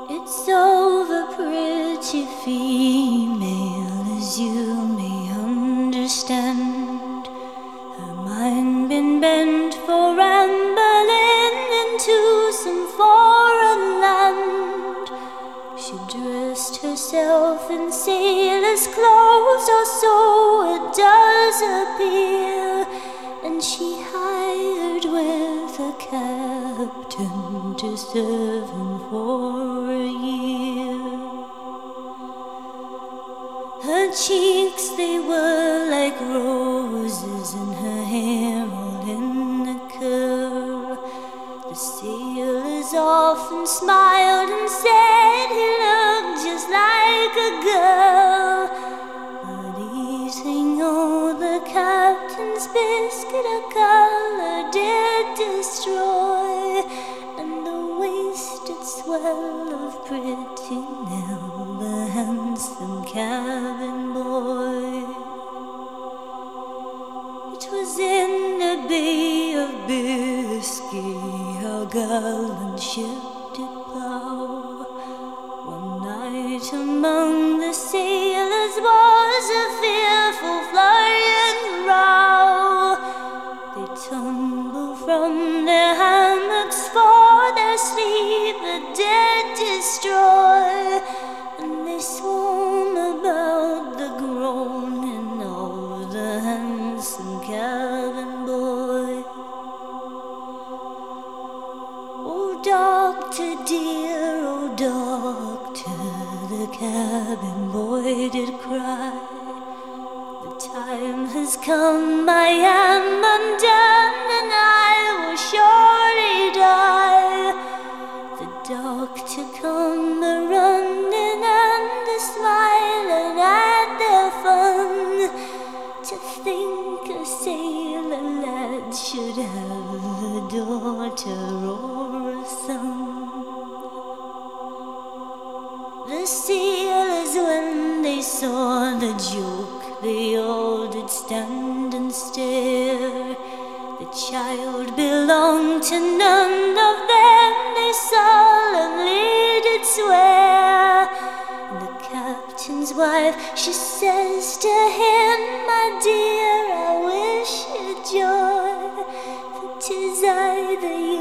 It's over, pretty female, as you may understand. Her mind been bent for rambling into some foreign land. She dressed herself in sailor's clothes, or so it does appear, and she hired with a captain to serve him for a year. Her cheeks, they were like roses, and her hair all in a curl. The sailors often smiled and said he looked just like a girl. But eating all the captain's biscuit a color did destroy, and the wasted swell of pretty Nell, the handsome cabin boy. It was in the Bay of Biscay our gallant ship did plow. One night among the sailors was a fearful flurry and row. They tumble from their hammocks for their sleep, the dead destroy, and they swarm about the groaning of the handsome cabin boy. Oh, doctor dear, oh, doctor, the cabin boy did cry. The time has come, I am undone, and I will surely die. The doctor come a-running and a-smiling at their fun. To think a sailor lad should have a daughter or a son. The sailors, when they saw the joke, they all did stand and stare. The child belonged to none of them, they solemnly did swear. And the captain's wife, she says to him, my dear, I wish you joy, for 'tis I, the